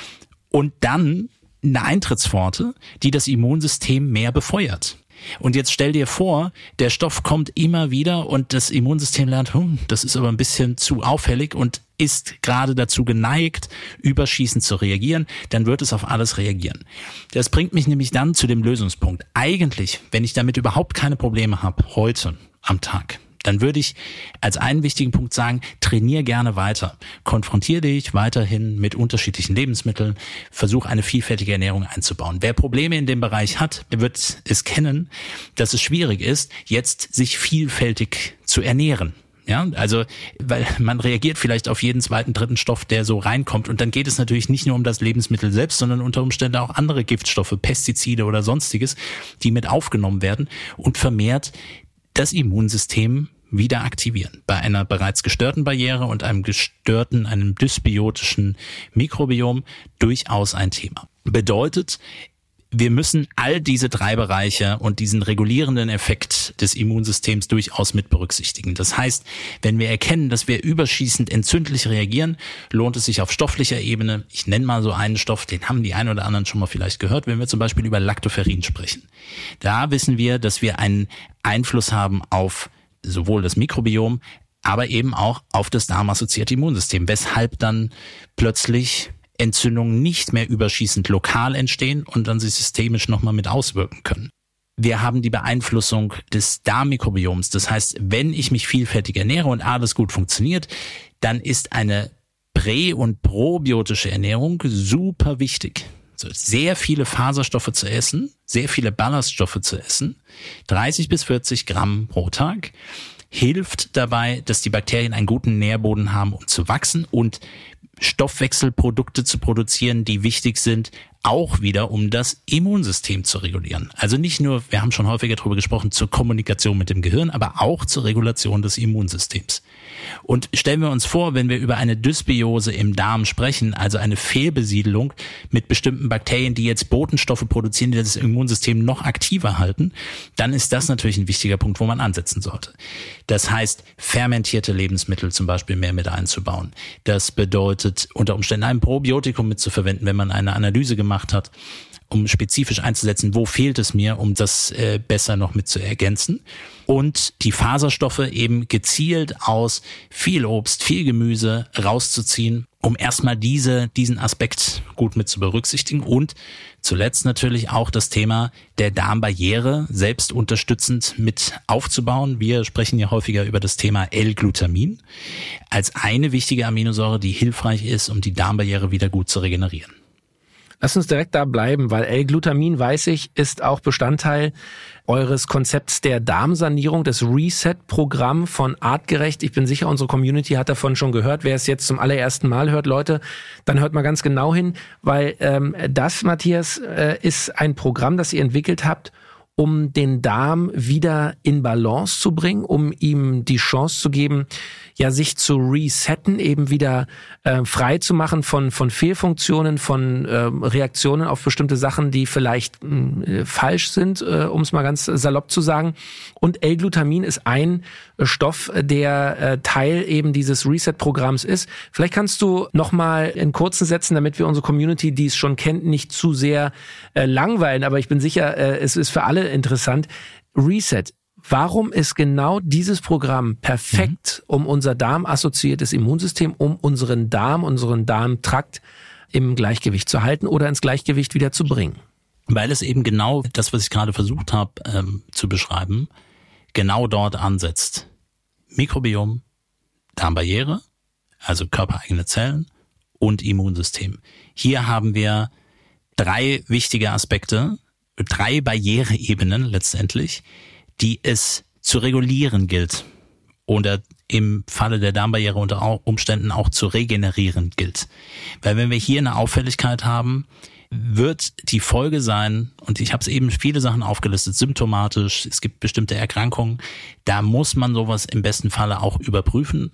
A: Und dann eine Eintrittspforte, die das Immunsystem mehr befeuert. Und jetzt stell dir vor, der Stoff kommt immer wieder und das Immunsystem lernt, das ist aber ein bisschen zu auffällig und ist gerade dazu geneigt, überschießend zu reagieren, dann wird es auf alles reagieren. Das bringt mich nämlich dann zu dem Lösungspunkt. Eigentlich, wenn ich damit überhaupt keine Probleme habe, heute am Tag, dann würde ich als einen wichtigen Punkt sagen, trainier gerne weiter. Konfrontier dich weiterhin mit unterschiedlichen Lebensmitteln, versuch eine vielfältige Ernährung einzubauen. Wer Probleme in dem Bereich hat, der wird es kennen, dass es schwierig ist, jetzt sich vielfältig zu ernähren. Ja, also, weil man reagiert vielleicht auf jeden zweiten, dritten Stoff, der so reinkommt. Und dann geht es natürlich nicht nur um das Lebensmittel selbst, sondern unter Umständen auch andere Giftstoffe, Pestizide oder sonstiges, die mit aufgenommen werden und vermehrt das Immunsystem wieder aktivieren. Bei einer bereits gestörten Barriere und einem dysbiotischen Mikrobiom durchaus ein Thema. Bedeutet, wir müssen all diese 3 Bereiche und diesen regulierenden Effekt des Immunsystems durchaus mit berücksichtigen. Das heißt, wenn wir erkennen, dass wir überschießend entzündlich reagieren, lohnt es sich auf stofflicher Ebene. Ich nenne mal so einen Stoff, den haben die ein oder anderen schon mal vielleicht gehört, wenn wir zum Beispiel über Lactoferrin sprechen. Da wissen wir, dass wir einen Einfluss haben auf sowohl das Mikrobiom aber eben auch auf das darmassoziierte Immunsystem, weshalb dann plötzlich Entzündungen nicht mehr überschießend lokal entstehen und dann sich systemisch nochmal mit auswirken können. Wir haben die Beeinflussung des Darmmikrobioms. Das heißt, wenn ich mich vielfältig ernähre und alles gut funktioniert, dann ist eine prä- und probiotische Ernährung super wichtig. Also sehr viele Faserstoffe zu essen, sehr viele Ballaststoffe zu essen, 30 bis 40 Gramm pro Tag, hilft dabei, dass die Bakterien einen guten Nährboden haben, um zu wachsen und Stoffwechselprodukte zu produzieren, die wichtig sind, auch wieder, um das Immunsystem zu regulieren. Also nicht nur, wir haben schon häufiger darüber gesprochen, zur Kommunikation mit dem Gehirn, aber auch zur Regulation des Immunsystems. Und stellen wir uns vor, wenn wir über eine Dysbiose im Darm sprechen, also eine Fehlbesiedelung mit bestimmten Bakterien, die jetzt Botenstoffe produzieren, die das Immunsystem noch aktiver halten, dann ist das natürlich ein wichtiger Punkt, wo man ansetzen sollte. Das heißt, fermentierte Lebensmittel zum Beispiel mehr mit einzubauen. Das bedeutet, unter Umständen ein Probiotikum mitzuverwenden, wenn man eine Analyse gemacht hat, um spezifisch einzusetzen, wo fehlt es mir, um das besser noch mit zu ergänzen. Und die Faserstoffe eben gezielt aus viel Obst, viel Gemüse rauszuziehen, um erstmal diesen Aspekt gut mit zu berücksichtigen. Und zuletzt natürlich auch das Thema der Darmbarriere selbst unterstützend mit aufzubauen. Wir sprechen ja häufiger über das Thema L-Glutamin als eine wichtige Aminosäure, die hilfreich ist, um die Darmbarriere wieder gut zu regenerieren.
C: Lass uns direkt da bleiben, weil L-Glutamin, weiß ich, ist auch Bestandteil eures Konzepts der Darmsanierung, das Reset-Programm von Artgerecht. Ich bin sicher, unsere Community hat davon schon gehört. Wer es jetzt zum allerersten Mal hört, Leute, dann hört mal ganz genau hin, weil das, Matthias, ist ein Programm, das ihr entwickelt habt, um den Darm wieder in Balance zu bringen, um ihm die Chance zu geben, ja, sich zu resetten, eben wieder frei zu machen von Fehlfunktionen, von Reaktionen auf bestimmte Sachen, die vielleicht falsch sind, um es mal ganz salopp zu sagen. Und L-Glutamin ist ein Stoff, der Teil eben dieses Reset-Programms ist. Vielleicht kannst du nochmal in kurzen Sätzen, damit wir unsere Community, die es schon kennt, nicht zu sehr langweilen, aber ich bin sicher, es ist für alle interessant. Reset. Warum ist genau dieses Programm perfekt, um unser darmassoziiertes Immunsystem, um unseren Darmtrakt im Gleichgewicht zu halten oder ins Gleichgewicht wieder zu bringen?
A: Weil es eben genau das, was ich gerade versucht habe zu beschreiben, genau dort ansetzt. Mikrobiom, Darmbarriere, also körpereigene Zellen und Immunsystem. Hier haben wir 3 wichtige Aspekte, 3 Barriereebenen letztendlich, die es zu regulieren gilt oder im Falle der Darmbarriere unter Umständen auch zu regenerieren gilt. Weil wenn wir hier eine Auffälligkeit haben, wird die Folge sein, und ich habe es eben viele Sachen aufgelistet, symptomatisch, es gibt bestimmte Erkrankungen, da muss man sowas im besten Falle auch überprüfen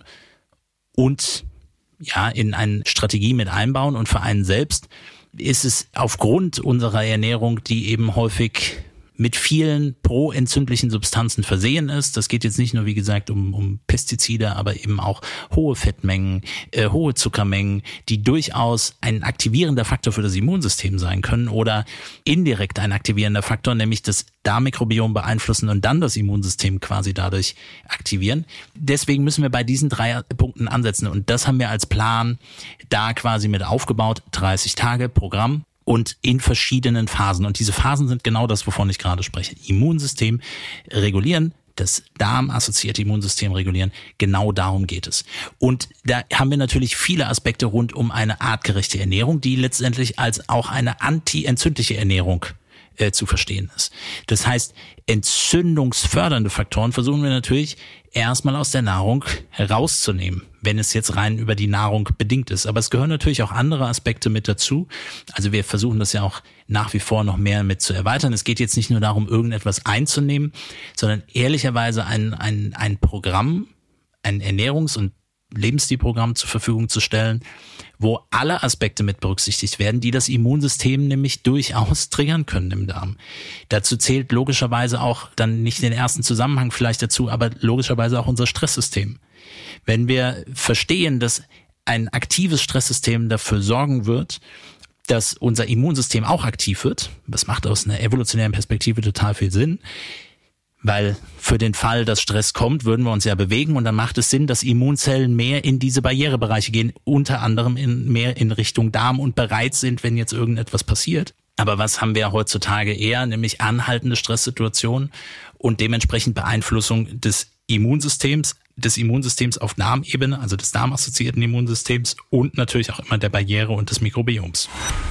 A: und ja in eine Strategie mit einbauen. Und für einen selbst ist es aufgrund unserer Ernährung, die eben häufig mit vielen proentzündlichen Substanzen versehen ist. Das geht jetzt nicht nur, wie gesagt, um Pestizide, aber eben auch hohe Fettmengen, hohe Zuckermengen, die durchaus ein aktivierender Faktor für das Immunsystem sein können oder indirekt ein aktivierender Faktor, nämlich das Darmmikrobiom beeinflussen und dann das Immunsystem quasi dadurch aktivieren. Deswegen müssen wir bei diesen 3 Punkten ansetzen und das haben wir als Plan da quasi mit aufgebaut. 30 Tage Programm. Und in verschiedenen Phasen. Und diese Phasen sind genau das, wovon ich gerade spreche. Immunsystem regulieren, das darmassoziierte Immunsystem regulieren, genau darum geht es. Und da haben wir natürlich viele Aspekte rund um eine artgerechte Ernährung, die letztendlich als auch eine anti-entzündliche Ernährung zu verstehen ist. Das heißt, entzündungsfördernde Faktoren versuchen wir natürlich erstmal aus der Nahrung herauszunehmen, wenn es jetzt rein über die Nahrung bedingt ist. Aber es gehören natürlich auch andere Aspekte mit dazu. Also wir versuchen das ja auch nach wie vor noch mehr mit zu erweitern. Es geht jetzt nicht nur darum, irgendetwas einzunehmen, sondern ehrlicherweise ein Programm, ein Ernährungs- und Lebensstilprogramm zur Verfügung zu stellen, wo alle Aspekte mit berücksichtigt werden, die das Immunsystem nämlich durchaus triggern können im Darm. Dazu zählt logischerweise auch dann nicht den ersten Zusammenhang vielleicht dazu, aber logischerweise auch unser Stresssystem. Wenn wir verstehen, dass ein aktives Stresssystem dafür sorgen wird, dass unser Immunsystem auch aktiv wird, das macht aus einer evolutionären Perspektive total viel Sinn, Weil für den Fall, dass Stress kommt, würden wir uns ja bewegen und dann macht es Sinn, dass Immunzellen mehr in diese Barrierebereiche gehen, unter anderem mehr in Richtung Darm und bereit sind, wenn jetzt irgendetwas passiert. Aber was haben wir heutzutage eher, nämlich anhaltende Stresssituationen und dementsprechend Beeinflussung des Immunsystems auf Darmebene, also des darmassoziierten Immunsystems und natürlich auch immer der Barriere und des Mikrobioms.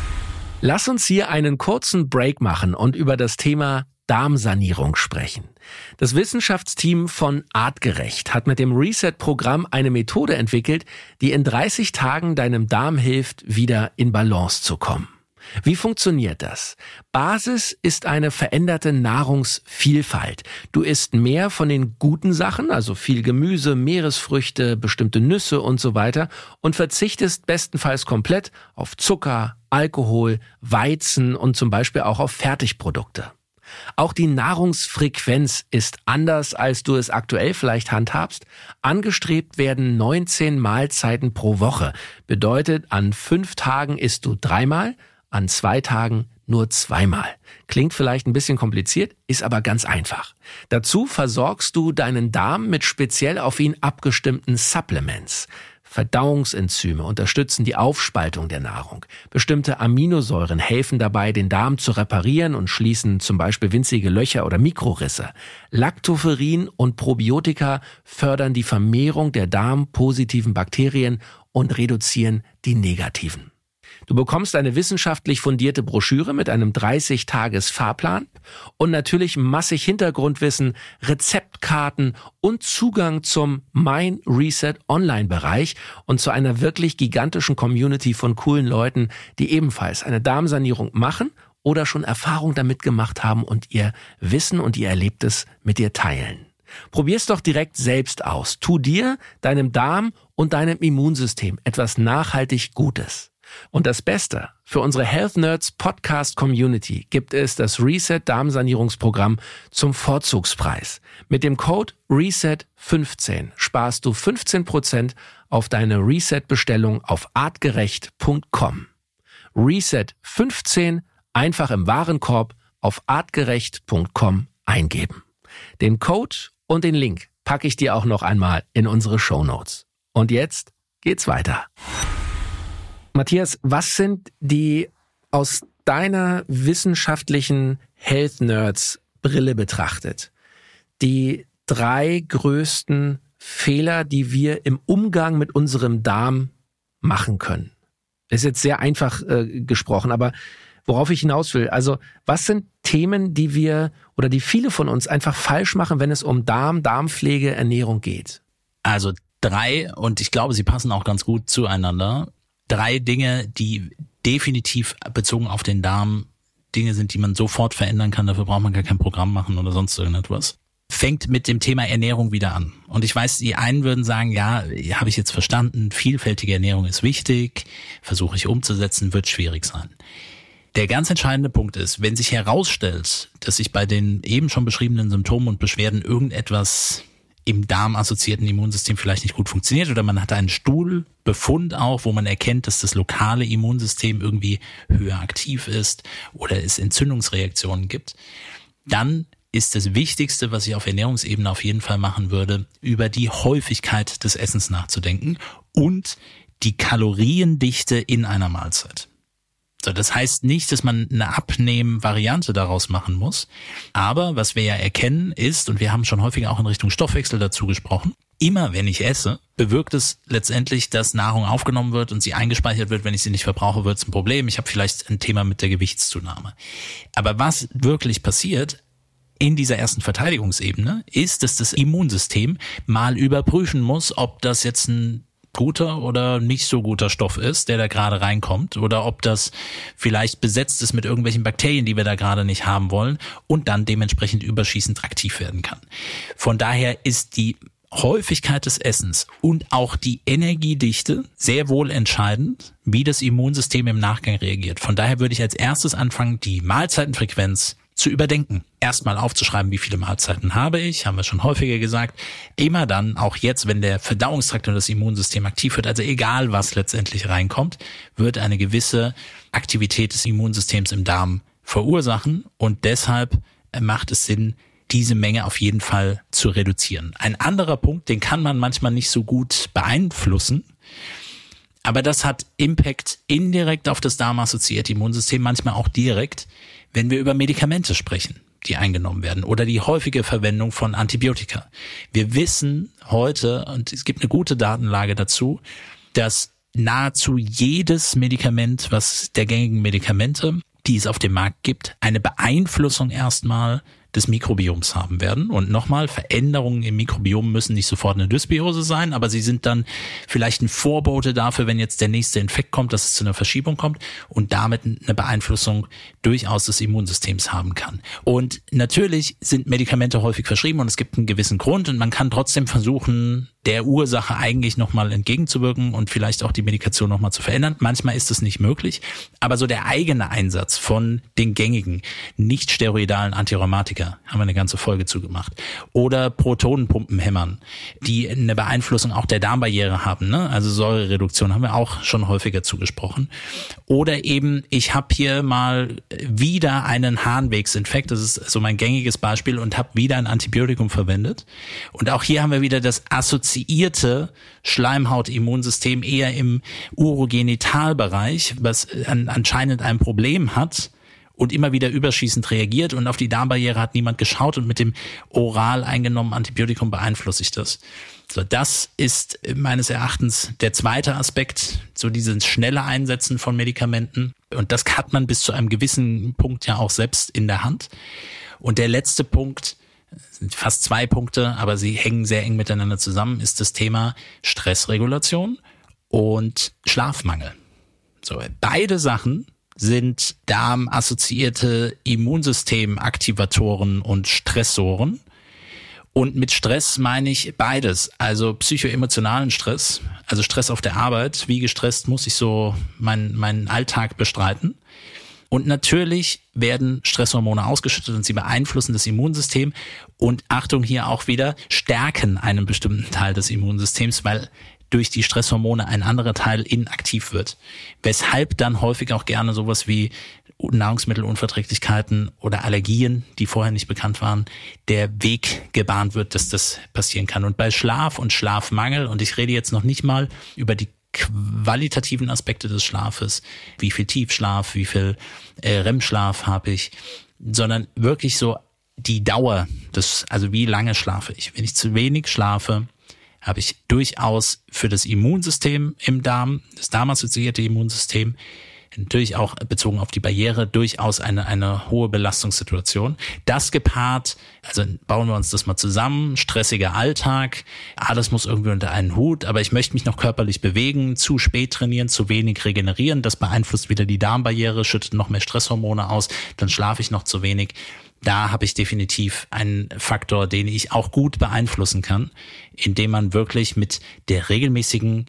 C: Lass uns hier einen kurzen Break machen und über das Thema Darmsanierung sprechen. Das Wissenschaftsteam von Artgerecht hat mit dem Reset-Programm eine Methode entwickelt, die in 30 Tagen deinem Darm hilft, wieder in Balance zu kommen. Wie funktioniert das? Basis ist eine veränderte Nahrungsvielfalt. Du isst mehr von den guten Sachen, also viel Gemüse, Meeresfrüchte, bestimmte Nüsse und so weiter und verzichtest bestenfalls komplett auf Zucker, Alkohol, Weizen und zum Beispiel auch auf Fertigprodukte. Auch die Nahrungsfrequenz ist anders, als du es aktuell vielleicht handhabst. Angestrebt werden 19 Mahlzeiten pro Woche. Bedeutet, an 5 Tagen isst du 3-mal, an 2 Tagen nur 2-mal. Klingt vielleicht ein bisschen kompliziert, ist aber ganz einfach. Dazu versorgst du deinen Darm mit speziell auf ihn abgestimmten Supplements. Verdauungsenzyme unterstützen die Aufspaltung der Nahrung. Bestimmte Aminosäuren helfen dabei, den Darm zu reparieren und schließen zum Beispiel winzige Löcher oder Mikrorisse. Lactoferrin und Probiotika fördern die Vermehrung der darmpositiven Bakterien und reduzieren die negativen. Du bekommst eine wissenschaftlich fundierte Broschüre mit einem 30-Tages-Fahrplan und natürlich massig Hintergrundwissen, Rezeptkarten und Zugang zum Mein Reset Online-Bereich und zu einer wirklich gigantischen Community von coolen Leuten, die ebenfalls eine Darmsanierung machen oder schon Erfahrung damit gemacht haben und ihr Wissen und ihr Erlebtes mit dir teilen. Probier's doch direkt selbst aus. Tu dir, deinem Darm und deinem Immunsystem etwas nachhaltig Gutes. Und das Beste, für unsere Health Nerds Podcast Community gibt es das Reset Darmsanierungsprogramm zum Vorzugspreis. Mit dem Code RESET15 sparst du 15% auf deine Reset-Bestellung auf artgerecht.com. Reset15 einfach im Warenkorb auf artgerecht.com eingeben. Den Code und den Link packe ich dir auch noch einmal in unsere Shownotes. Und jetzt geht's weiter. Matthias, was sind die aus deiner wissenschaftlichen Health Nerds Brille betrachtet die 3 größten Fehler, die wir im Umgang mit unserem Darm machen können? Das ist jetzt sehr einfach gesprochen, aber worauf ich hinaus will, also was sind Themen, die wir oder die viele von uns einfach falsch machen, wenn es um Darmpflege, Ernährung geht?
A: Also 3, und ich glaube, sie passen auch ganz gut zueinander. 3 Dinge, die definitiv bezogen auf den Darm Dinge sind, die man sofort verändern kann. Dafür braucht man gar kein Programm machen oder sonst irgendetwas. Fängt mit dem Thema Ernährung wieder an. Und ich weiß, die einen würden sagen, ja, habe ich jetzt verstanden, vielfältige Ernährung ist wichtig, versuche ich umzusetzen, wird schwierig sein. Der ganz entscheidende Punkt ist, wenn sich herausstellt, dass sich bei den eben schon beschriebenen Symptomen und Beschwerden irgendetwas im darmassoziierten Immunsystem vielleicht nicht gut funktioniert oder man hat einen Stuhlbefund auch, wo man erkennt, dass das lokale Immunsystem irgendwie höher aktiv ist oder es Entzündungsreaktionen gibt, dann ist das Wichtigste, was ich auf Ernährungsebene auf jeden Fall machen würde, über die Häufigkeit des Essens nachzudenken und die Kaloriendichte in einer Mahlzeit. So, das heißt nicht, dass man eine Abnehmen-Variante daraus machen muss. Aber was wir ja erkennen ist, und wir haben schon häufiger auch in Richtung Stoffwechsel dazu gesprochen, immer wenn ich esse, bewirkt es letztendlich, dass Nahrung aufgenommen wird und sie eingespeichert wird. Wenn ich sie nicht verbrauche, wird es ein Problem. Ich habe vielleicht ein Thema mit der Gewichtszunahme. Aber was wirklich passiert in dieser ersten Verteidigungsebene ist, dass das Immunsystem mal überprüfen muss, ob das jetzt ein guter oder nicht so guter Stoff ist, der da gerade reinkommt, oder ob das vielleicht besetzt ist mit irgendwelchen Bakterien, die wir da gerade nicht haben wollen und dann dementsprechend überschießend aktiv werden kann. Von daher ist die Häufigkeit des Essens und auch die Energiedichte sehr wohl entscheidend, wie das Immunsystem im Nachgang reagiert. Von daher würde ich als erstes anfangen, die Mahlzeitenfrequenz zu überdenken. Erstmal aufzuschreiben, wie viele Mahlzeiten habe ich, haben wir schon häufiger gesagt. Immer dann, auch jetzt, wenn der Verdauungstrakt und das Immunsystem aktiv wird, also egal was letztendlich reinkommt, wird eine gewisse Aktivität des Immunsystems im Darm verursachen und deshalb macht es Sinn, diese Menge auf jeden Fall zu reduzieren. Ein anderer Punkt, den kann man manchmal nicht so gut beeinflussen, aber das hat Impact indirekt auf das darmassoziierte Immunsystem, manchmal auch direkt, wenn wir über Medikamente sprechen, die eingenommen werden oder die häufige Verwendung von Antibiotika. Wir wissen heute, und es gibt eine gute Datenlage dazu, dass nahezu jedes Medikament, was der gängigen Medikamente, die es auf dem Markt gibt, eine Beeinflussung erstmal des Mikrobioms haben werden. Und nochmal, Veränderungen im Mikrobiom müssen nicht sofort eine Dysbiose sein, aber sie sind dann vielleicht ein Vorbote dafür, wenn jetzt der nächste Infekt kommt, dass es zu einer Verschiebung kommt und damit eine Beeinflussung durchaus des Immunsystems haben kann. Und natürlich sind Medikamente häufig verschrieben und es gibt einen gewissen Grund und man kann trotzdem versuchen, der Ursache eigentlich nochmal entgegenzuwirken und vielleicht auch die Medikation nochmal zu verändern. Manchmal ist es nicht möglich, aber so der eigene Einsatz von den gängigen, nicht steroidalen Antirheumatika, haben wir eine ganze Folge zugemacht, oder Protonenpumpenhämmern, die eine Beeinflussung auch der Darmbarriere haben, ne? Also Säurereduktion haben wir auch schon häufiger zugesprochen. Oder eben, ich habe hier mal wieder einen Harnwegsinfekt, das ist so mein gängiges Beispiel, und habe wieder ein Antibiotikum verwendet. Und auch hier haben wir wieder das assoziierte Schleimhautimmunsystem eher im Urogenitalbereich, was anscheinend ein Problem hat und immer wieder überschießend reagiert, und auf die Darmbarriere hat niemand geschaut und mit dem oral eingenommenen Antibiotikum beeinflusse ich das. So, das ist meines Erachtens der zweite Aspekt, so dieses schnelle Einsetzen von Medikamenten, und das hat man bis zu einem gewissen Punkt ja auch selbst in der Hand. Und der letzte Punkt, sind fast 2 Punkte, aber sie hängen sehr eng miteinander zusammen, ist das Thema Stressregulation und Schlafmangel. So, beide Sachen sind darmassoziierte Immunsystemaktivatoren und Stressoren. Und mit Stress meine ich beides, also psychoemotionalen Stress, also Stress auf der Arbeit, wie gestresst muss ich so meinen Alltag bestreiten. Und natürlich werden Stresshormone ausgeschüttet und sie beeinflussen das Immunsystem und, Achtung, hier auch wieder, stärken einen bestimmten Teil des Immunsystems, weil durch die Stresshormone ein anderer Teil inaktiv wird. Weshalb dann häufig auch gerne sowas wie Nahrungsmittelunverträglichkeiten oder Allergien, die vorher nicht bekannt waren, der Weg gebahnt wird, dass das passieren kann. Und bei Schlaf und Schlafmangel, und ich rede jetzt noch nicht mal über die qualitativen Aspekte des Schlafes, wie viel Tiefschlaf, wie viel REM-Schlaf habe ich, sondern wirklich so die Dauer also wie lange schlafe ich. Wenn ich zu wenig schlafe, habe ich durchaus für das Immunsystem im Darm, das darmassoziierte Immunsystem, natürlich auch bezogen auf die Barriere, durchaus eine hohe Belastungssituation. Das gepaart, also bauen wir uns das mal zusammen, stressiger Alltag, alles muss irgendwie unter einen Hut, aber ich möchte mich noch körperlich bewegen, zu spät trainieren, zu wenig regenerieren, das beeinflusst wieder die Darmbarriere, schüttet noch mehr Stresshormone aus, dann schlafe ich noch zu wenig. Da habe ich definitiv einen Faktor, den ich auch gut beeinflussen kann, indem man wirklich mit der regelmäßigen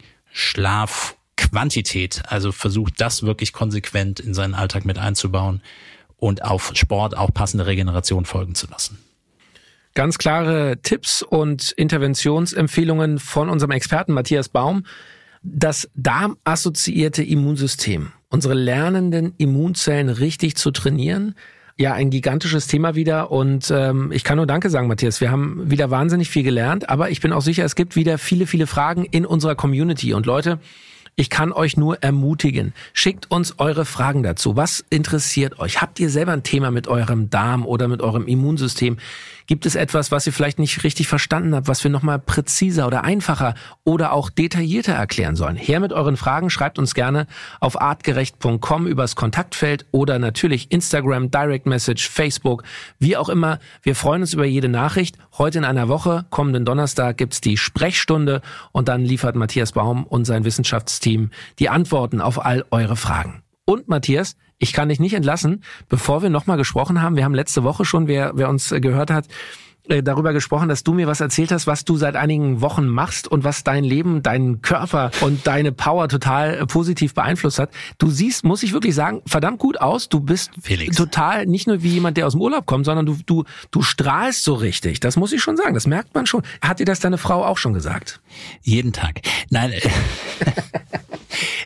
A: Schlafquantität, also versucht, das wirklich konsequent in seinen Alltag mit einzubauen und auf Sport auch passende Regeneration folgen zu lassen.
C: Ganz klare Tipps und Interventionsempfehlungen von unserem Experten Matthias Baum. Das darmassoziierte Immunsystem, unsere lernenden Immunzellen richtig zu trainieren, ja, ein gigantisches Thema wieder, und ich kann nur Danke sagen, Matthias. Wir haben wieder wahnsinnig viel gelernt, aber ich bin auch sicher, es gibt wieder viele, viele Fragen in unserer Community. Und Leute, ich kann euch nur ermutigen, schickt uns eure Fragen dazu. Was interessiert euch? Habt ihr selber ein Thema mit eurem Darm oder mit eurem Immunsystem? Gibt es etwas, was ihr vielleicht nicht richtig verstanden habt, was wir nochmal präziser oder einfacher oder auch detaillierter erklären sollen? Her mit euren Fragen, schreibt uns gerne auf artgerecht.com übers Kontaktfeld oder natürlich Instagram, Direct Message, Facebook, wie auch immer. Wir freuen uns über jede Nachricht. Heute in einer Woche, kommenden Donnerstag, gibt's die Sprechstunde und dann liefert Matthias Baum und sein Wissenschaftsteam die Antworten auf all eure Fragen. Und Matthias, ich kann dich nicht entlassen, bevor wir nochmal gesprochen haben. Wir haben letzte Woche schon, wer uns gehört hat, darüber gesprochen, dass du mir was erzählt hast, was du seit einigen Wochen machst und was dein Leben, deinen Körper und deine Power total positiv beeinflusst hat. Du siehst, muss ich wirklich sagen, verdammt gut aus. Du bist
A: Felix.
C: Total nicht nur wie jemand, der aus dem Urlaub kommt, sondern du strahlst so richtig. Das muss ich schon sagen. Das merkt man schon. Hat dir das deine Frau auch schon gesagt?
A: Jeden Tag. Nein.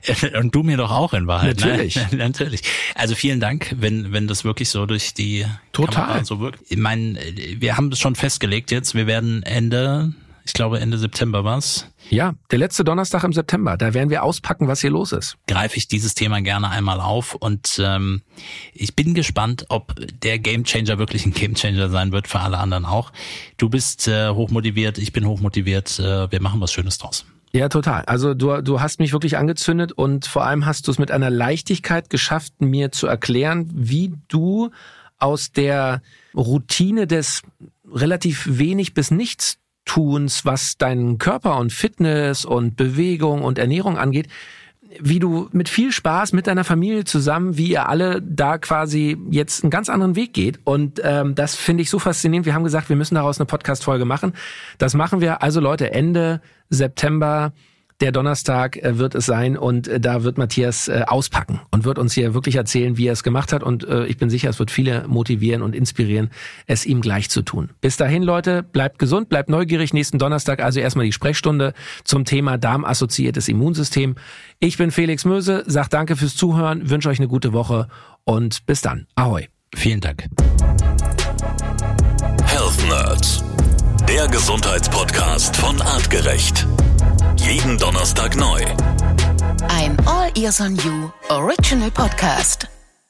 A: Und du mir doch auch in Wahrheit.
C: Natürlich.
A: Ne? Natürlich. Also vielen Dank, wenn das wirklich so durch die Kamera so wirkt. Ich meine, wir haben das schon festgelegt jetzt. Wir werden Ende September war's.
C: Ja, der letzte Donnerstag im September. Da werden wir auspacken, was hier los ist.
A: Greife ich dieses Thema gerne einmal auf und ich bin gespannt, ob der Gamechanger wirklich ein Gamechanger sein wird, für alle anderen auch. Du bist hochmotiviert, ich bin hochmotiviert. Wir machen was Schönes draus.
C: Ja, total. Also du hast mich wirklich angezündet und vor allem hast du es mit einer Leichtigkeit geschafft, mir zu erklären, wie du aus der Routine des relativ wenig bis nichts Tuns, was deinen Körper und Fitness und Bewegung und Ernährung angeht, wie du mit viel Spaß mit deiner Familie zusammen, wie ihr alle da quasi jetzt einen ganz anderen Weg geht. Und das finde ich so faszinierend. Wir haben gesagt, wir müssen daraus eine Podcast-Folge machen. Das machen wir. Also Leute, Ende September, der Donnerstag wird es sein und da wird Matthias auspacken und wird uns hier wirklich erzählen, wie er es gemacht hat. Und ich bin sicher, es wird viele motivieren und inspirieren, es ihm gleich zu tun. Bis dahin, Leute, bleibt gesund, bleibt neugierig. Nächsten Donnerstag also erstmal die Sprechstunde zum Thema darmassoziiertes Immunsystem. Ich bin Felix Möse, sag danke fürs Zuhören, wünsche euch eine gute Woche und bis dann. Ahoi.
A: Vielen Dank.
B: Health Nerds, der Gesundheitspodcast von Artgerecht. Jeden Donnerstag neu.
D: Ein All Ears on You Original Podcast.